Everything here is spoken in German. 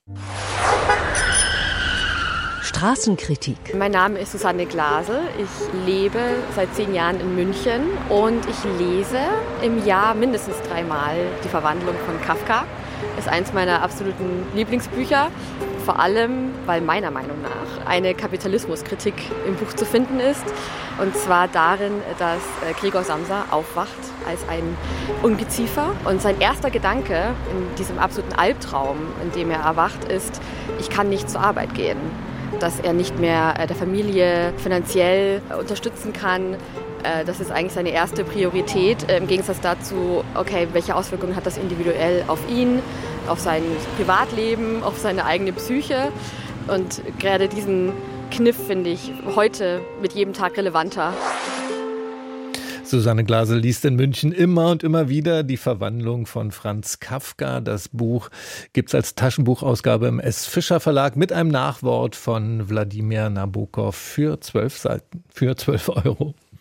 Straßenkritik. Mein Name ist Susanne Glasel. Ich lebe seit 10 Jahren in München und ich lese im Jahr mindestens 3-mal Die Verwandlung von Kafka. Ist eins meiner absoluten Lieblingsbücher. Vor allem, weil meiner Meinung nach eine Kapitalismuskritik im Buch zu finden ist. Und zwar darin, dass Gregor Samsa aufwacht als ein Ungeziefer. Und sein erster Gedanke in diesem absoluten Albtraum, in dem er erwacht, ist, ich kann nicht zur Arbeit gehen. Dass er nicht mehr der Familie finanziell unterstützen kann. Das ist eigentlich seine erste Priorität. Im Gegensatz dazu, okay, welche Auswirkungen hat das individuell auf ihn, auf sein Privatleben, auf seine eigene Psyche. Und gerade diesen Kniff finde ich heute mit jedem Tag relevanter. Susanne Glasel liest in München immer und immer wieder Die Verwandlung von Franz Kafka. Das Buch gibt es als Taschenbuchausgabe im S. Fischer Verlag mit einem Nachwort von Wladimir Nabokov für 12 Seiten, für 12 Euro.